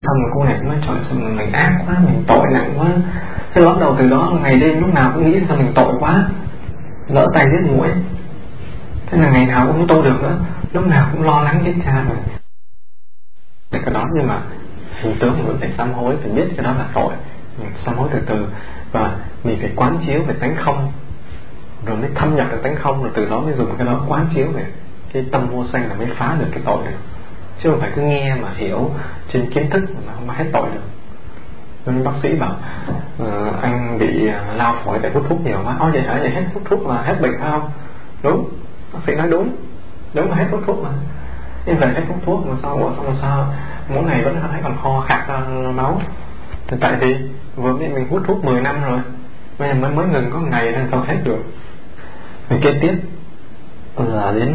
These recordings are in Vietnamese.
Xong rồi cô này cũng nói trời sao mình ác quá, mình tội nặng quá. Thế bắt đầu từ đó ngày đêm lúc nào cũng nghĩ sao mình tội quá, lỡ tay giết muỗi. Thế là ngày nào cũng không tu được nữa, lúc nào cũng lo lắng chết cha rồi. Cái đó nhưng mà hình tướng mình vẫn phải sám hối, phải biết cái đó là tội, mình sám hối từ từ và mình phải quán chiếu về tánh không, rồi mới thâm nhập được tánh không, rồi từ đó mới dùng cái đó quán chiếu về cái tâm vô sanh là mới phá được cái tội này. Chứ không phải cứ nghe mà hiểu trên kiến thức mà không hết tội được. Nên bác sĩ bảo anh bị lao phổi tại hút thuốc nhiều quá. Vậy hả? Vậy hết hút thuốc là hết bệnh phải không? Đúng, bác sĩ nói đúng là hết hút thuốc mà. Nhưng về hết hút thuốc mà sao mỗi ngày vẫn thấy còn kho khạc ra máu. Thì tại vì vừa mới mình hút thuốc 10 năm rồi, bây giờ mới ngừng có ngày nên sao hết được. Rồi kế tiếp là đến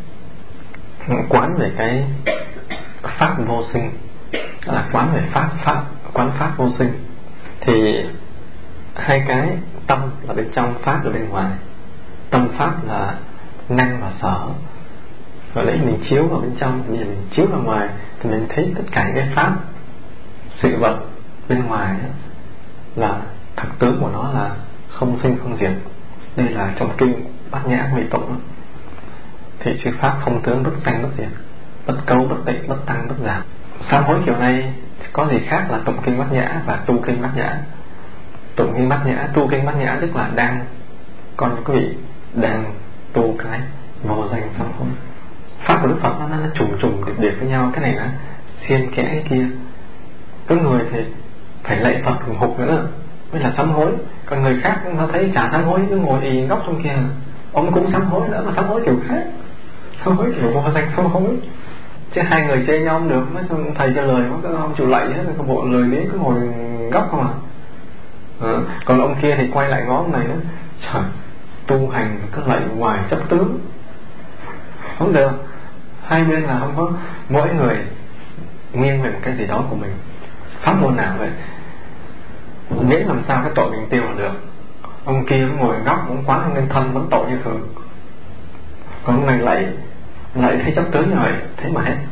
quán về cái pháp vô sinh, đó là quán về quán pháp vô sinh. Thì hai cái, tâm là bên trong, pháp là bên ngoài. Tâm pháp là năng và sở, và lấy mình chiếu vào bên trong, thì mình chiếu vào ngoài thì mình thấy tất cả những cái pháp sự vật bên ngoài là thực tướng của nó là không sinh không diệt. Đây là trong kinh Bát Nhã Huệ Tụng. Thì chư pháp không tướng, bất sanh bất diệt, bất cấu bất tịnh, bất tăng bất giảm. Sám hối kiểu này có gì khác là tụng kinh Bát Nhã và tu kinh Bát Nhã. Tụng kinh Bát Nhã, tu kinh Bát Nhã tức là đang, con quý vị đang tu cái vô danh sám hối. Pháp của Đức Phật nó trùng điệp với nhau, cái này nó xen kẽ cái kia. Có người thì phải lạy Phật hùng hục nữa mới là sám hối, còn người khác nó thấy chả sám hối, cứ ngồi ì góc trong kia, ông cũng sám hối nữa, mà sám hối kiểu khác, sám hối kiểu vô danh sám hối. Chứ hai người chê nhau không được, mới thầy cho lời có ông chịu lạy hết, cái bộ lời đấy cứ ngồi góc không à. Còn ông kia thì quay lại ngó ông này nữa, trời, tu hành cứ lạy ngoài chấp tướng không được. Hai bên là không có, mỗi người nghiêng về một cái gì đó của mình. Pháp môn nào vậy, miễn làm sao cái tội mình tiêu là được. Ông kia cũng ngồi góc, cũng quán không nên thân, vẫn tội như thường. Còn ông này lạy thấy chấp tướng như vậy, thế mà hết.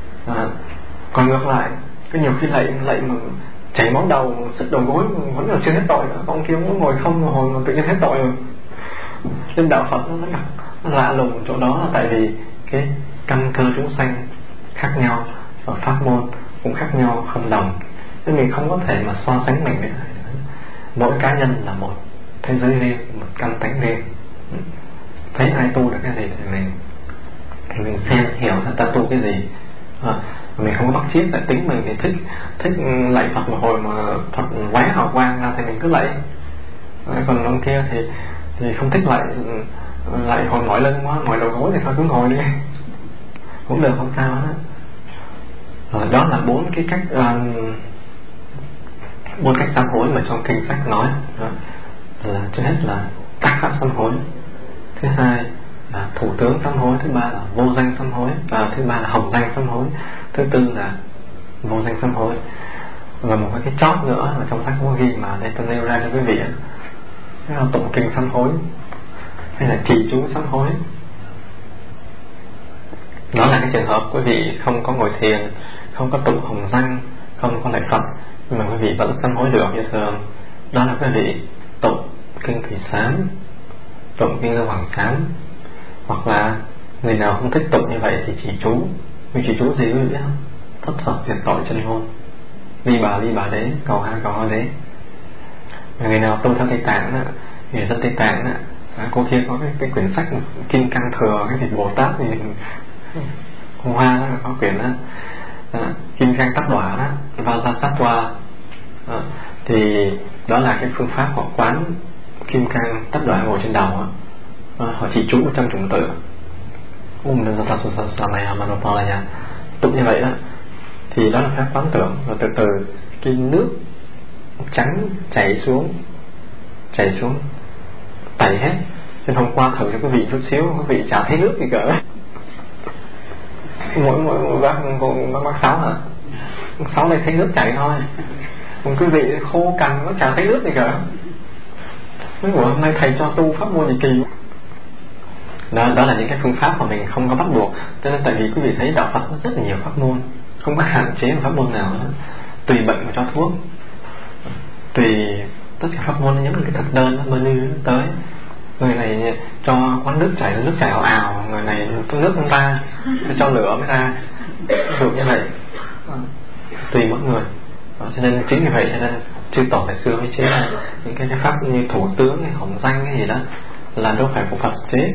Còn ngược lại, có nhiều khi lạy mà chảy máu đầu, sức đầu gối vẫn là chưa hết tội nữa. Ông kia cũng ngồi không một hồi mà tự nhiên hết tội rồi. Nên đạo Phật nó lạ lùng chỗ đó là tại vì cái căn cơ chúng sanh khác nhau và pháp môn cũng khác nhau, không đồng, nên mình không có thể mà so sánh mình với ai. Mỗi cá nhân là một thế giới riêng, một căn tánh riêng. Thấy ai tu được cái gì thì mình xem hiểu ta tu cái gì. Mình không có bắt chiết tại tính mình thì thích lạy Phật một hồi mà Phật quá hào quang ra thì mình cứ lạy. Còn ông kia thì không thích lạy hồi mỏi lưng quá, mỏi đầu gối thì thôi cứ ngồi đi cũng được, không sao hết. Đó là bốn cái cách, bốn cách sám hối mà trong kinh sách nói. Là trước hết là tác pháp sám hối, thứ hai là thủ tướng sám hối, thứ ba là vô danh sám hối, và thứ ba là hồng danh sám hối, thứ tư là vô danh sám hối. Và một cái chót nữa mà trong sách có ghi mà đây tôi nêu ra cho quý vị, đó là tụng kinh sám hối hay là trì chú sám hối. Đó là cái trường hợp quý vị không có ngồi thiền, không có tụng hồng danh, không có lạy Phật, nhưng mà quý vị vẫn sám hối được như thường. Đó là quý vị tụng kinh Thủy Sám, tụng kinh Lưu Hoàng Sám, hoặc là người nào không thích tụng như vậy thì chỉ chú. Vì chỉ chú gì quý vị biết không? Thất Phật diệt tội chân ngôn, ly bà đế, cầu ha đế. Người nào tu theo Tây Tạng đó, người dân Tây Tạng đó, cô kia có cái quyển sách Kim Cang Thừa, cái gì Bồ Tát gì Hoa đó, có quyển đó, Kim Cang Tát Đọa đó, Vajrasattva. Thì đó là cái phương pháp họ quán Kim Cang Tát Đọa ngồi trên đầu đó. Họ chỉ chú 100 chủng tự tụng như vậy đó. Thì đó là phép quán tưởng, và từ từ cái nước trắng chảy xuống tẩy hết. Nên hôm qua thử cho quý vị chút xíu, quý vị chả thấy nước gì cả. Mỗi bác Sáu hả? Bác Sáu này thấy nước chảy thôi, còn quý vị khô cằn nó chả thấy nước gì cả. Nói hôm nay thầy cho tu pháp môn gì kỳ. Đó là những cái phương pháp mà mình không có bắt buộc. Cho nên tại vì quý vị thấy đạo Phật nó rất là nhiều pháp môn, không có hạn chế một pháp môn nào nữa. tùy bệnh mà cho thuốc, tùy tất cả pháp môn, giống như cái thực đơn nó menu tới. Người này cho quán nước chảy ào ào, người này nước không ra, cho lửa mới ra, ví dụ như vậy. Tùy mỗi người. Cho nên chính vì vậy cho nên chư tổ ngày xưa mới chế ra những cái pháp như thủ tướng hay hồng danh cái gì đó là đâu phải của Phật chế.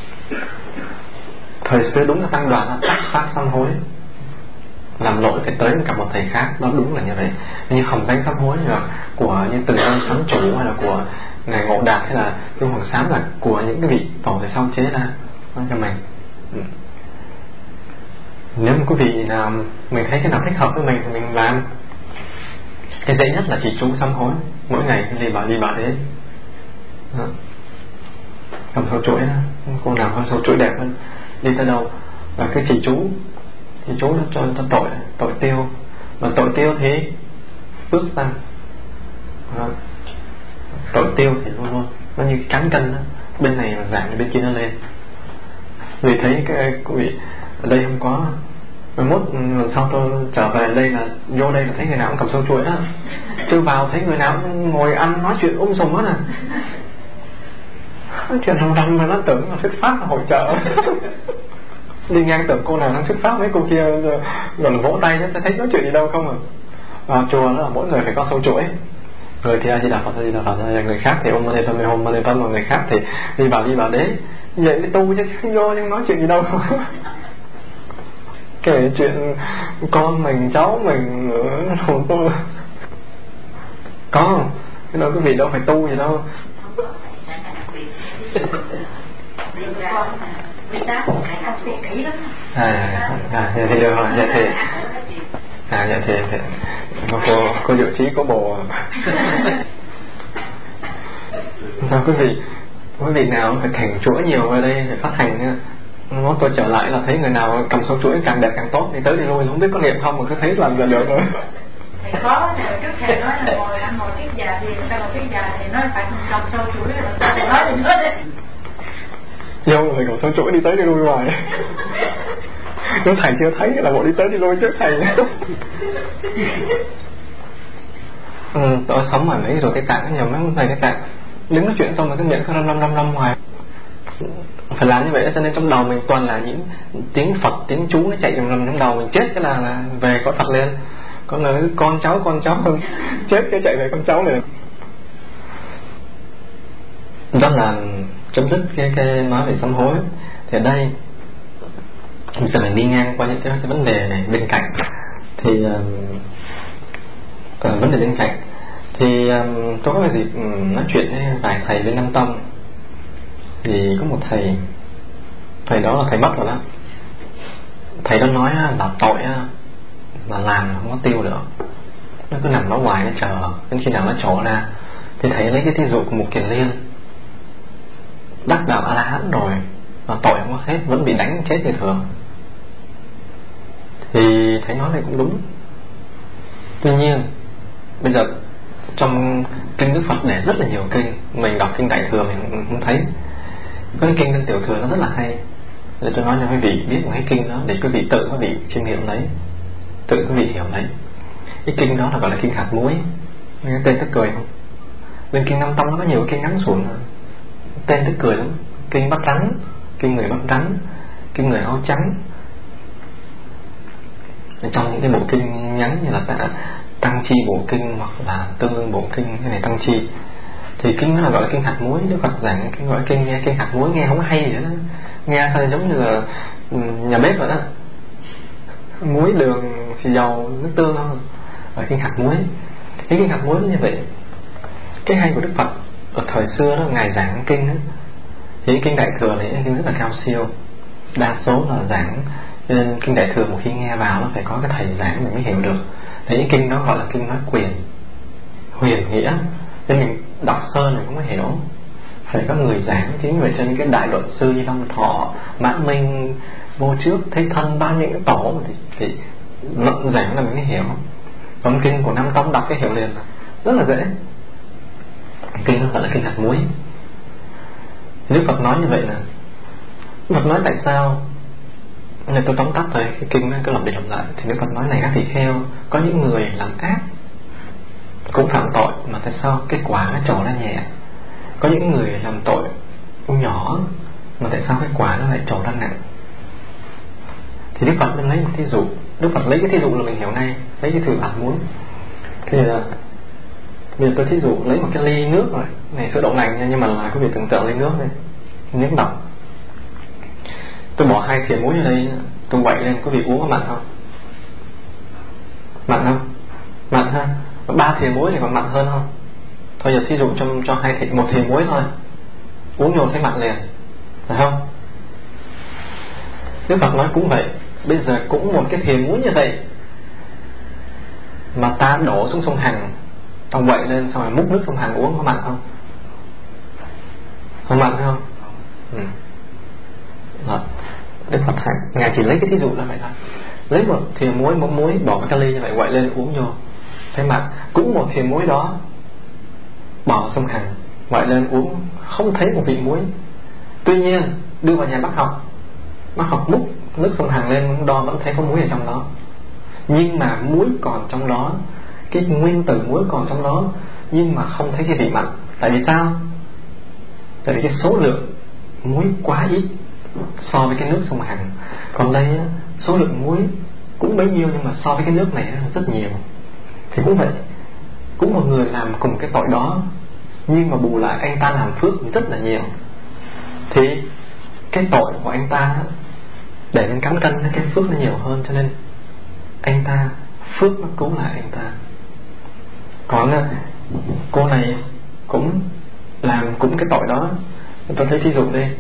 Thời xưa đúng là tăng đoàn là tắc pháp sám hối, làm lỗi phải tới cả một thầy khác, đó đúng là như vậy. Như hồng danh sám hối là của như Từ Ân Sám Chủ, hay là của ngài Ngộ Đạt, hay là Trung Hoàng Sám, là của những cái vị tổ về sau chế ra cho mình. Nếu mà quý vị nào mình thấy cái nào thích hợp với mình thì mình làm. Cái dễ nhất là chỉ chú sám hối, mỗi ngày đi bà đấy. Cầm sâu chuỗi đó, cô nào có sâu chuỗi đẹp hơn đi tới đâu và cái chỉ chú nó cho tội tiêu, mà tội tiêu thì phước tăng. Tội tiêu thì luôn luôn nó như cán cân đó, bên này mà giảm thì bên kia nó lên. Vì thấy cái quý vị ở đây không có, 11 lần sau tôi trở về đây là vô đây là thấy người nào cũng cầm sâu chuỗi đó, chưa vào thấy người nào cũng ngồi ăn nói chuyện sùm hết à. Nói chuyện rầm mà nó tưởng là thuyết pháp là hội chợ. Đi ngang tưởng cô nào đang thuyết pháp, mấy cô kia gọi là vỗ tay, thấy nói chuyện gì đâu không à. Vào chùa đó là mỗi người phải có sâu chuỗi, người thì A Di Đà Phật, người khác thì Om Mani Padme Hum, người khác thì đi vào đấy. Vậy mới tu chứ vô nhưng nói chuyện gì đâu. Kể chuyện con mình, cháu mình hồn tu có không? Cái đó quý vị đâu phải tu gì đâu. Vậy thì được rồi. Vậy thì cô dự trí có bồ. Sao quý vị nào phải thành chuỗi nhiều ở đây phải phát hành nha. Nó tôi trở lại là thấy người nào cầm số chuỗi càng đẹp càng tốt, thì tới đi lui không biết có niệm không mà cứ thấy làm là được rồi. Thì có trước thầy nói là ngồi tiết già thì người ta ngồi tiết già thì nói phải cầm sâu chuỗi rồi sao thầy nói thì nói đi. Vô là thầy cầm sâu chuỗi đi tới đi lui hoài. Nếu thầy chưa thấy là bộ đi tới đi lui trước thầy. Tôi sống ở mấy rồi cái tạng nhiều mấy thầy cái tạng đứng nói chuyện xong rồi cái miệng cứ lâm hoài. Phải làm như vậy cho nên trong đầu mình toàn là những tiếng Phật, tiếng chú nó chạy rầm trong đầu mình, chết cái là về có Phật lên. Có nói con cháu không, chết cái chạy về con cháu liền. Đó là chấm dứt cái nói về sám hối. Thì ở đây bây giờ mình đi ngang qua những cái vấn đề này bên cạnh. Thì vấn đề bên cạnh thì tôi có cái dịp nói chuyện với vài thầy bên Nam Tông. Thì có một thầy đó là thầy mất rồi đó. Thầy đó nói là tội là làm không có tiêu được, nó cứ nằm đó hoài, nó chờ đến khi nào nó trổ ra. Thì thầy lấy cái thí dụ của một Kiền Liên đắc đạo A La Hán rồi mà tội không có hết, vẫn bị đánh chết như thường. Thì thầy nói này cũng đúng. Tuy nhiên bây giờ trong kinh Đức Phật để rất là nhiều kinh, mình đọc kinh Đại Thừa mình không thấy. Có cái kinh Tiểu Thừa nó rất là hay, để tôi nói cho quý vị biết một cái kinh đó để quý vị tự quý vị chiêm nghiệm lấy, tự quý vị hiểu lấy. Cái kinh đó là gọi là kinh hạt muối. Nghe tên tức cười không? Bên kinh Nam Tông nó có nhiều kinh ngắn xuống, tên tức cười lắm. Kinh bắt rắn, kinh người bắt rắn, kinh người áo trắng. Trong những cái bộ kinh ngắn như là Tăng Chi Bộ Kinh hoặc là Tương Ưng Bộ Kinh, cái này Tăng Chi, thì kinh nó là gọi là kinh hạt muối. Đức Phật giảng cái gọi kinh hạt muối nghe không hay vậy đó, nghe sao giống như là nhà bếp vậy đó, muối đường xì dầu nước tương thôi. Gọi kinh hạt muối. Cái kinh hạt muối nó như vậy. Cái hay của Đức Phật ở thời xưa đó, ngài giảng kinh đó, thì kinh Đại Thừa này kinh rất là cao siêu, đa số là giảng. Nên kinh Đại Thừa một khi nghe vào nó phải có cái thầy giảng mình mới hiểu được. Thế những kinh đó gọi là kinh nói huyền nghĩa, nên mình đọc sơ này cũng hiểu, phải có người giảng. Chính vậy cho nên cái đại luận sư như Long Thọ, Mãn Minh, Vô Trước, Thế Thân, bao nhiêu cái tổ thì luận giảng là mình mới hiểu. Còn kinh của Nam Tông đọc cái hiểu liền là rất là dễ. Kinh nó gọi là kinh hạt muối. Đức Phật nói như vậy là Đức Phật nói tại sao, nên tôi tóm tắt thôi, cái kinh nó cứ lặp đi lặp lại. Thì Đức Phật nói này các tỳ kheo, có những người làm ác cũng phạm tội mà tại sao cái quả nó trổ ra nhẹ? Có những người làm tội nhỏ mà tại sao cái quả nó lại trổ ra nặng? Thì Đức Phật nên lấy một thí dụ. Đức Phật lấy cái thí dụ là mình hiểu ngay, lấy cái thử ẩn muốn. Thì là bây giờ tôi thí dụ lấy một cái ly nước rồi này, sữa đậu nành nha, nhưng mà là quý vị tưởng tượng ly nước này, nước đọng. Tôi bỏ 2 thìa muối ở đây, tôi quậy lên, quý vị uống có mặn không? Mặn không? Mặn ha. 3 thìa muối thì còn mặn hơn không? Thôi giờ thí dụ cho 1 thìa muối thôi, uống vô thấy mặn liền, phải không? Đức Phật nói cũng vậy. Bây giờ cũng một cái thìa muối như vậy mà ta đổ xuống sông Hằng, ta quậy lên xong rồi múc nước sông Hằng uống, có mặn không? Không mặn không? Đó. Đức Phật Ngài chỉ lấy cái thí dụ là vậy thôi. Lấy một thìa muối, muối bỏ vào cái ly như vậy, quậy lên uống vô thấy mặn. Cũng một thìa muối đó bỏ vào sông Hằng, quậy lên uống không thấy một vị muối. Tuy nhiên đưa vào nhà bác học múc nước sông Hằng lên đo vẫn thấy có muối ở trong đó. Nhưng mà muối còn trong đó, cái nguyên tử muối còn trong đó, nhưng mà không thấy cái vị mặn. Tại vì sao? Tại vì cái số lượng muối quá ít so với cái nước sông Hằng. Còn đây số lượng muối cũng bấy nhiêu, nhưng mà so với cái nước này rất nhiều. Thì cũng vậy, cũng một người làm cùng cái tội đó, nhưng mà bù lại anh ta làm phước rất là nhiều. Thì cái tội của anh ta để lên cán cân, cái phước nó nhiều hơn, cho nên anh ta phước nó cứu lại anh ta. Còn cô này cũng làm cũng cái tội đó. Tôi thấy thí dụ đây,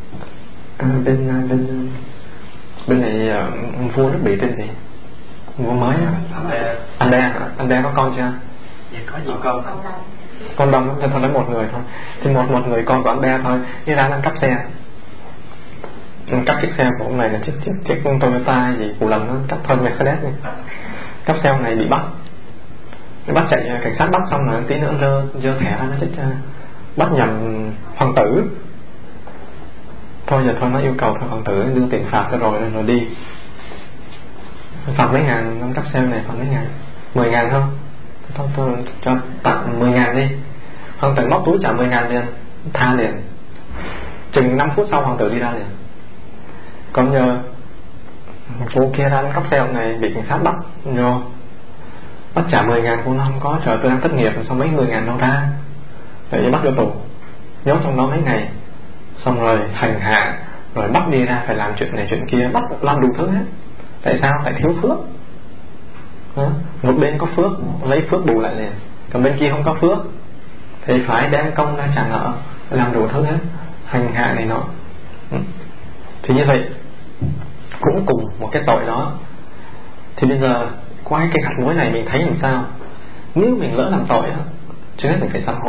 bên này vua nước Bỉ tên gì? Vua mới anh Đe có con chưa? Dạ có nhiều con. Con đông cho thôi lấy một người thôi. Thì một người con của anh Đe thôi, đi ra ăn cắp xe. Cắp chiếc xe của ông này là chiếc Toyota gì của lần nó cắp thôi Mercedes này. Cắp xe ông này bị bắt chạy, cảnh sát bắt xong rồi tí nữa dơ thẻ nó chết, bắt nhầm hoàng tử. Thôi giờ thôi nó yêu cầu thằng hoàng tử đưa tiền phạt rồi đi. Phạt mấy ngàn, năm cắp xe này phạt mấy ngàn, 10.000 không? Thôi cho tặng 10.000 đi. Hoàng tử móc túi trả 10.000 liền, tha liền. Chừng 5 phút sau hoàng tử đi ra liền. Còn nhờ cô kia ra cắp xe ông này bị cảnh sát bắt vô, bắt trả 10.000, cô nó không có, trời tôi đang thất nghiệp, xong mấy 10.000 đâu ra, để bắt vô tù, nhốt trong đó mấy ngày, xong rồi hành hạ, rồi bắt đi ra phải làm chuyện này chuyện kia, bắt làm đủ thứ hết. Tại sao? Tại thiếu phước. Một bên có phước lấy phước bù lại liền, còn bên kia không có phước thì phải đem công ra trả nợ, làm đủ thứ hết, hành hạ này nọ. Thì như vậy cũng cùng một cái tội đó. Thì bây giờ qua cái hạt muối này mình thấy làm sao? Nếu mình lỡ làm tội á, trước hết mình phải sám hối.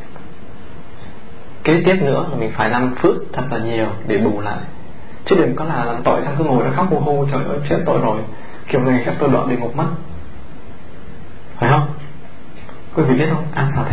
Kế tiếp nữa là mình phải làm phước thật là nhiều để bù lại. Chứ đừng có là làm tội xong cứ ngồi đó khóc hô hô, trời ơi chết tội rồi, kiểu này chắc tôi đọa địa ngục mất. Phải không? Quý vị biết không? Asa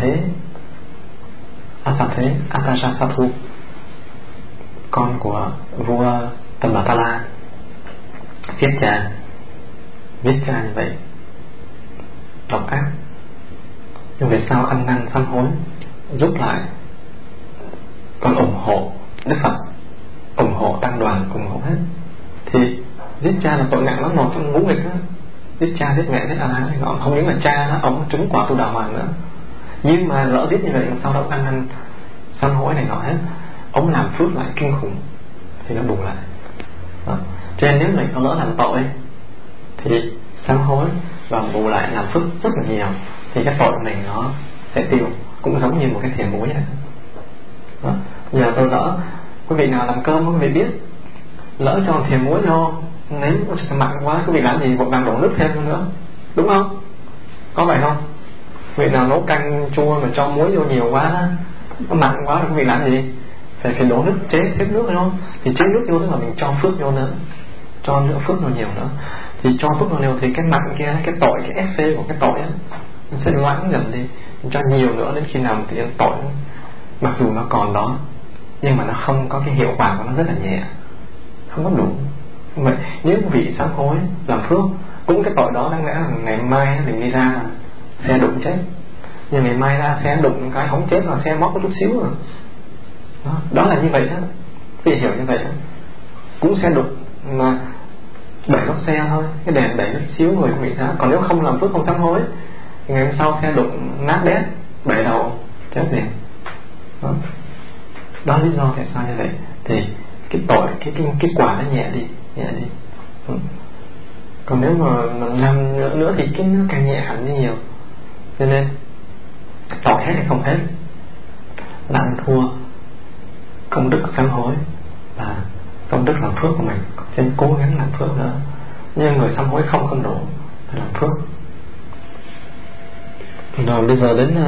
thế Atasattu, con của vua Tần Bà Ta La, viết cha như vậy, độc ác. Nhưng về sau ăn năn sám hối, giúp lại, còn ủng hộ Đức Phật, ủng hộ tăng đoàn, ủng hộ hết. Thì giết cha là tội nặng lắm, một trong ngũ nghịch đó. Giết cha, giết mẹ, giết ai đó, không những là cha đó, ông trúng quả tu đà hoàng nữa. Nhưng mà lỡ giết như vậy mà sau đó ăn năn sám hối này nọ hết, ông làm phước lại kinh khủng, thì nó bù lại đó. Cho nên nếu mình có lỡ làm tội thì sám hối và bù lại làm phước rất là nhiều, thì cái tội của mình nó sẽ tiêu, cũng giống như một cái thìa muối này đó. Giờ tôi lỡ, quý vị nào làm cơm quý vị biết, lỡ cho thìa muối vô nếm nó mặn quá, quý vị làm gì vội vàng đổ nước thêm nữa, đúng không? Có phải không? Quý vị nào nấu canh chua mà cho muối vô nhiều quá, nó mặn quá, quý vị làm gì? Phải đổ nước, chế thêm nước thôi. Thì chế nước vô tức là mình cho phước vô nữa, cho nữa phước nó nhiều nữa. Thì cho phước nó nhiều thì cái mặn kia, cái tội, cái FP của cái tội ấy, nó sẽ loãng dần đi. Mình cho nhiều nữa đến khi nào thì tội mặc dù nó còn đó, nhưng mà nó không có cái hiệu quả của nó, rất là nhẹ, không có đủ. Vậy nếu quý vị sám hối làm phước, cũng cái tội đó đáng lẽ là ngày mai mình đi ra xe đụng chết, nhưng ngày mai ra xe đụng cái hỏng chết, và xe móc có chút xíu rồi. Đó là như vậy đó, vì hiểu như vậy đó. Cũng xe đụng mà đẩy lốp xe thôi, cái đèn đẩy chút xíu người cũng bị sao. Còn nếu không làm phước, không sám hối, ngày hôm sau xe đụng nát đét, bể đầu, chết liền. Đó là lý do tại sao như vậy. Thì cái tội, cái quả nó nhẹ đi. Còn nếu mà làm nữa thì cái nó càng nhẹ hẳn đi nhiều. Cho nên tội hết hay không hết là ăn thua công đức sám hối và công đức làm phước của mình. Cho nên cố gắng làm phước nữa. Nhưng người sám hối không đủ, phải làm phước. Rồi bây giờ đến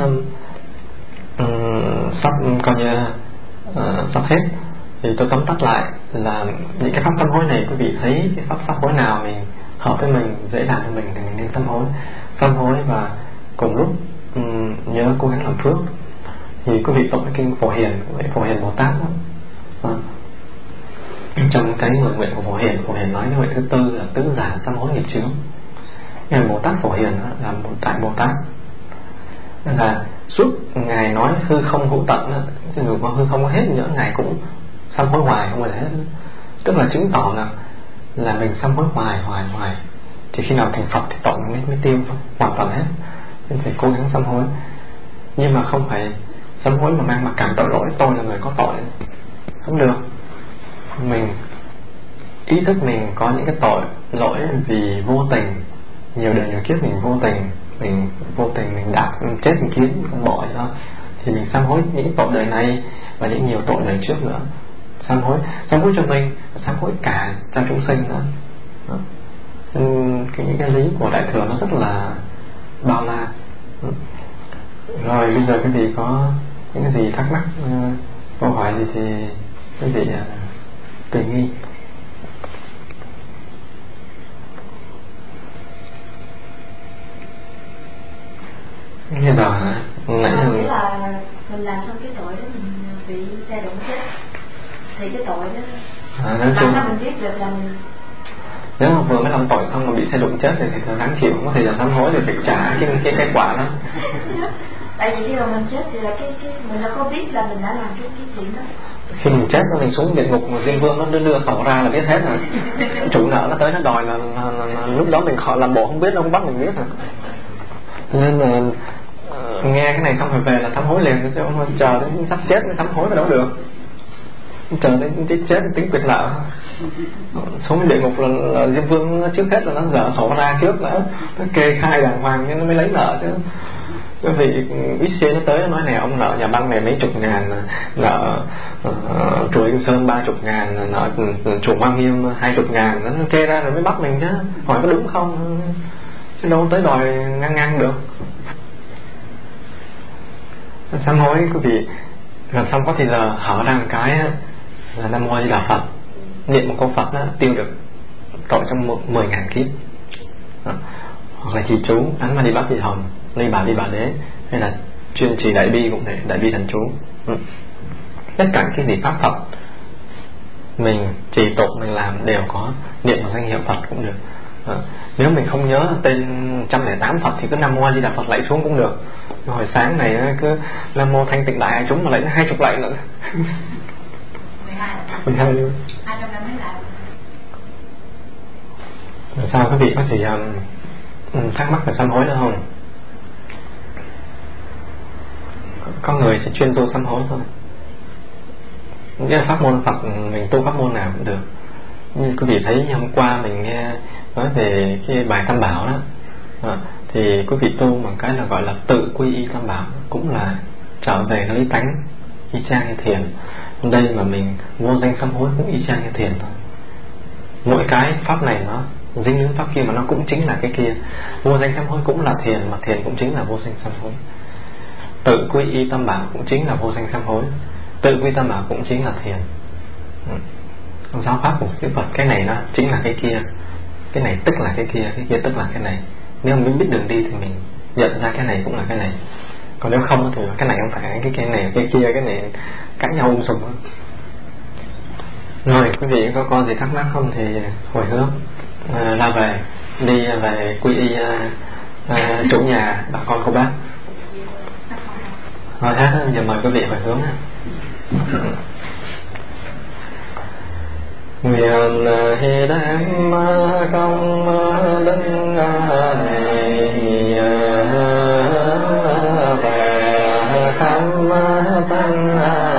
sắp coi như sắp hết, thì tôi tóm tắt lại là những cái pháp sám hối này, quý vị thấy cái pháp sám hối nào mình hợp với mình, dễ làm với mình thì mình nên sám hối và cùng lúc nhớ cố gắng làm phước. Thì quý vị tụng cái kinh Phổ Hiền Bồ Tát đó. Trong cái 10 nguyện của Phổ Hiền nói cái nguyện thứ tư là tứ giả sám hối nghiệp chướng. Ngài Bồ Tát Phổ Hiền là một đại Bồ Tát, là suốt ngài nói hư không hữu tận, cái người có hư không có hết nữa, ngài cũng sám hối hoài không bao giờ hết. Tức là chứng tỏ là mình sám hối hoài, chỉ khi nào thành Phật thì tội mới tiêu hoàn toàn hết. Nên phải cố gắng sám hối, nhưng mà không phải sám hối mà mang mặc cảm tội lỗi, tôi là người có tội, không được. Mình ý thức mình có những cái tội lỗi vì vô tình, nhiều đời nhiều kiếp mình vô tình mình đạp, mình chết, mình kiến con bọ đó, thì mình sám hối những tội đời này và những nhiều tội đời trước nữa. Sám hối cho mình, sám hối cả cho chúng sinh nữa. Những cái lý của Đại Thừa nó rất là bao la. Rồi bây giờ quý vị có những cái gì thắc mắc, câu hỏi gì thì quý vị tùy nghi. Bây giờ hả? Nãy là mình làm xong cái tội đó, mình bị xe đụng chết, thì cái tội đó nói chung mình biết được là mình, nếu mà vừa mới làm tội xong mà bị xe đụng chết thì thật đáng chịu, không có thời gian sám hối thì phải trả cái quả đó. Tại vì khi mà mình chết thì là cái mình đã có biết là mình đã làm cái chuyện đó. Khi mình chết mình xuống địa ngục mà Diêm Vương nó đưa sổ ra là biết hết rồi. Chủ nợ nó tới nó đòi là lúc đó mình khỏi làm bộ không biết, nó không bắt mình biết rồi. Nên là nghe cái này xong phải về là sám hối liền, chứ không chờ đến sắp chết mới sám hối mà đâu được. Chờ đến cái chết tính quyền nợ. Xuống địa ngục là Diêm Vương trước hết là nó dở sổ ra trước nữa, nó kê khai đàng hoàng nhưng nó mới lấy nợ chứ. Bởi vì ít xe nó tới nó nói này, ông nợ nhà băng này mấy chục ngàn, nợ chùa Yên Sơn 30.000, nợ chùa Hoa Nghiêm 20.000, nó kê ra rồi mới bắt mình chứ. Hỏi có đúng không, chứ đâu tới đòi ngang được. Sám hối quý vị làm xong có thì giờ hở ra một cái là Nam Mô A Di Đà Phật, niệm một câu Phật đó tiêu được tội trong 10.000 kiếp. Hoặc là trì chú Ấn Ma Đi Bát Thị Hồng, Ly Bà Ly Bà Đế, hay là chuyên trì Đại Bi cũng thế, Đại Bi Thần Chú. Tất cả cái gì pháp Phật mình trì tụng mình làm đều có niệm một danh hiệu Phật cũng được. Nếu mình không nhớ tên 108 Phật thì cứ Nam Mô A Di Đà Phật lạy xuống cũng được. Hồi sáng này cứ Nam Mô Thanh Tịnh Đại Hải Chúng mà lạy 20 lạy nữa. 12 luôn. Sao quý vị có thể thắc mắc về sám hối nữa không? Có người sẽ chuyên tu sám hối thôi. Cái pháp môn Phật mình tu pháp môn nào cũng được. Như quý vị thấy hôm qua mình nghe nói về cái bài Tam Bảo đó, thì quý vị tu bằng cái là gọi là tự quy y Tam Bảo, cũng là trở về cái lý tánh y chang như thiền. Đây mà mình vô danh sám hối cũng y chang như thiền thôi. Mỗi cái pháp này nó dính đến pháp kia mà nó cũng chính là cái kia. Vô danh sám hối cũng là thiền, mà thiền cũng chính là vô danh sám hối. Tự quy y Tam Bảo cũng chính là vô danh sám hối, tự quy Tam Bảo cũng chính là thiền. Giáo pháp của Đức Phật cái này nó chính là cái kia, cái này tức là cái kia tức là cái này. Nếu mình biết đường đi thì mình nhận ra cái này cũng là cái này. Còn nếu không thì cái này không phải cái này, cái kia, cái này cãi nhau sùm. Rồi quý vị có gì thắc mắc không thì hồi hướng ra về, đi về quy y chủ nhà bà con cô bác. Rồi hát, giờ mời quý vị hồi hướng. Nguyện hy đem công đức này về khắp tăng